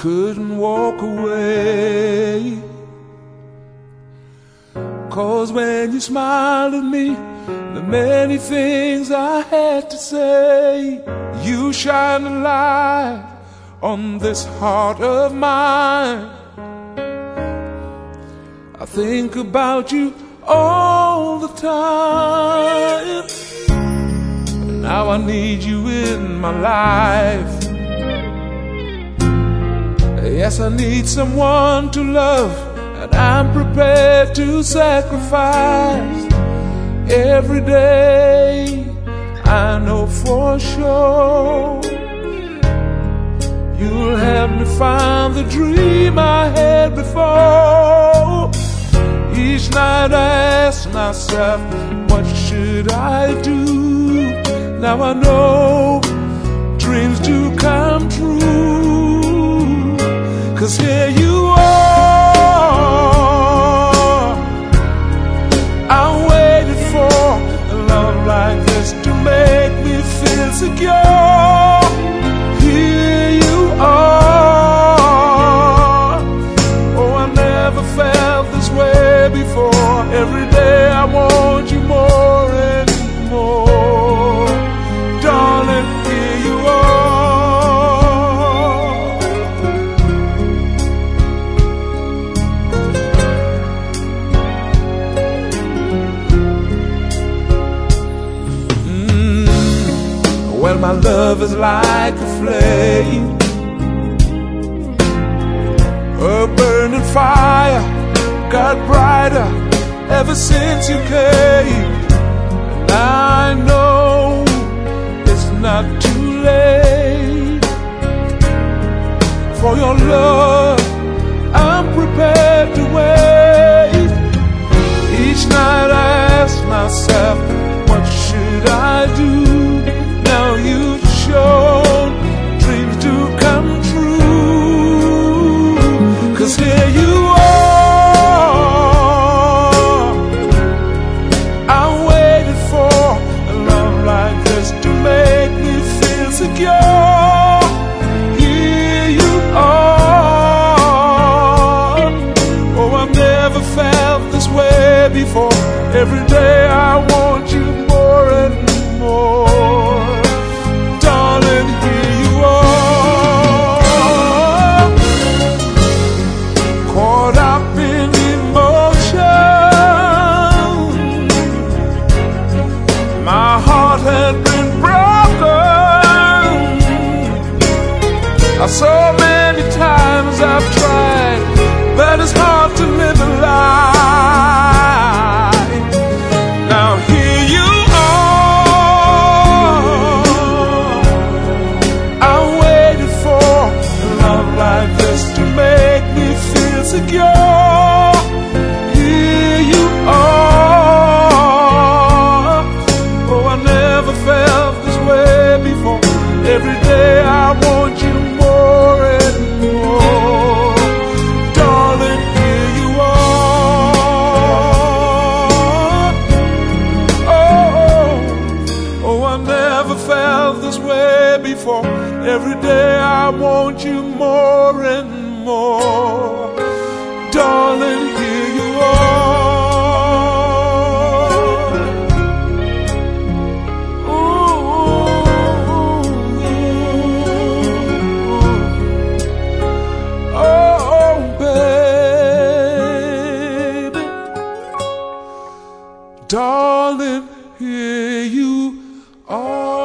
couldn't walk away. 'Cause when you smiled at me, the many things I had to say, you shine a light on this heart of mine. I think about you all the time. Now I need you in my life. Yes, I need someone to love, and I'm prepared to sacrifice every day. I know for sure you'll help me find the dream I had before. Each night I ask myself, what should I do? Now I know dreams do come true. 'Cause here you are, I waited for a love like this to make me feel secure. Here you are, oh, I never felt this way before. Every day I want you more and more. Darling, here you are. Well, my love is like a flame, a burning fire, got brighter ever since you came. And I know it's not too late for your love. I'm prepared to wait. Each night I ask myself, what should I do? Now you've shown dreams do come true. 'Cause here you are, I waited for a love like this to make me feel secure. Here you are, oh, I've never felt this way before. Every day I want you more and more. Darling, here you are, caught up in emotion. My heart had been broken. So many times I've tried, but it's hard to live a lie. Now here you are, I waited for a love like this to make me feel secure. Here you are, oh, I never felt this way before. Every day I want you more and more. Darling, here you are. Oh, oh, I never felt this way before. Every day I want you more and more. Darling, here you are. Darling, here you are.